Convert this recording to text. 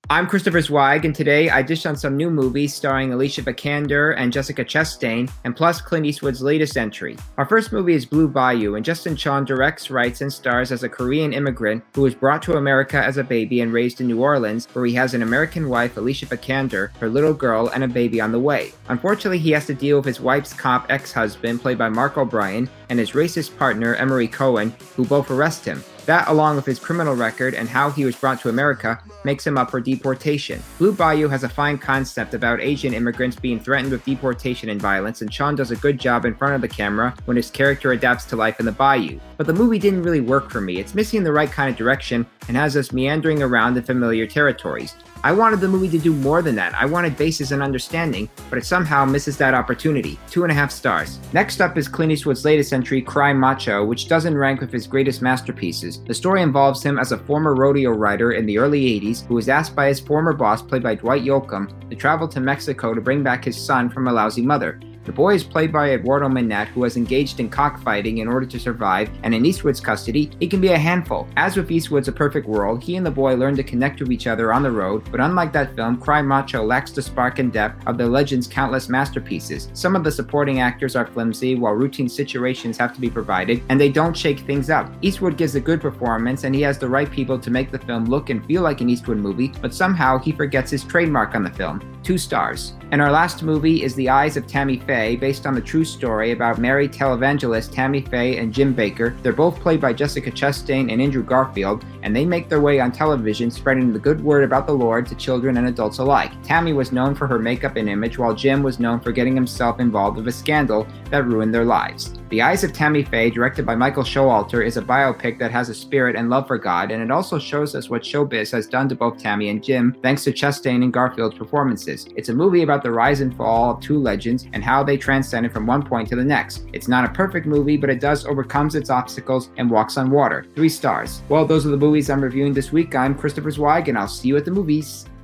I'm Christopher Zweig, and today I dished on some new movies starring Alicia Vikander and Jessica Chastain, and plus Clint Eastwood's latest entry. Our first movie is Blue Bayou, and Justin Chon directs, writes, and stars as a Korean immigrant who was brought to America as a baby and raised in New Orleans, where he has an American wife, Alicia Vikander, her little girl, and a baby on the way. Unfortunately, he has to deal with his wife's cop ex-husband, played by Mark O'Brien, and his racist partner, Emery Cohen, who both arrest him. That, along with his criminal record and how he was brought to America, makes him up for deportation. Blue Bayou has a fine concept about Asian immigrants being threatened with deportation and violence, and Chon does a good job in front of the camera when his character adapts to life in the bayou. But the movie didn't really work for me. It's missing the right kind of direction and has us meandering around in familiar territories. I wanted the movie to do more than that. I wanted basis and understanding, but it somehow misses that opportunity. 2.5 stars. Next up is Clint Eastwood's latest entry, Cry Macho, which doesn't rank with his greatest masterpieces. The story involves him as a former rodeo rider in the early 80s who was asked by his former boss, played by Dwight Yoakam, to travel to Mexico to bring back his son from a lousy mother. The boy is played by Eduardo Minette, who has engaged in cockfighting in order to survive, and in Eastwood's custody, he can be a handful. As with Eastwood's A Perfect World, he and the boy learn to connect with each other on the road, but unlike that film, Cry Macho lacks the spark and depth of the legend's countless masterpieces. Some of the supporting actors are flimsy, while routine situations have to be provided, and they don't shake things up. Eastwood gives a good performance, and he has the right people to make the film look and feel like an Eastwood movie, but somehow he forgets his trademark on the film. 2 stars. And our last movie is The Eyes of Tammy Faye, based on the true story about married televangelist Tammy Faye and Jim Bakker. They're both played by Jessica Chastain and Andrew Garfield, and they make their way on television, spreading the good word about the Lord to children and adults alike. Tammy was known for her makeup and image, while Jim was known for getting himself involved with a scandal that ruined their lives. The Eyes of Tammy Faye, directed by Michael Showalter, is a biopic that has a spirit and love for God, and it also shows us what showbiz has done to both Tammy and Jim, thanks to Chastain and Garfield's performances. It's a movie about the rise and fall of two legends and how they transcended from one point to the next. It's not a perfect movie, but it does overcomes its obstacles and walks on water. 3 stars. Well, those are the movies I'm reviewing this week. I'm Christopher Zweig, and I'll see you at the movies.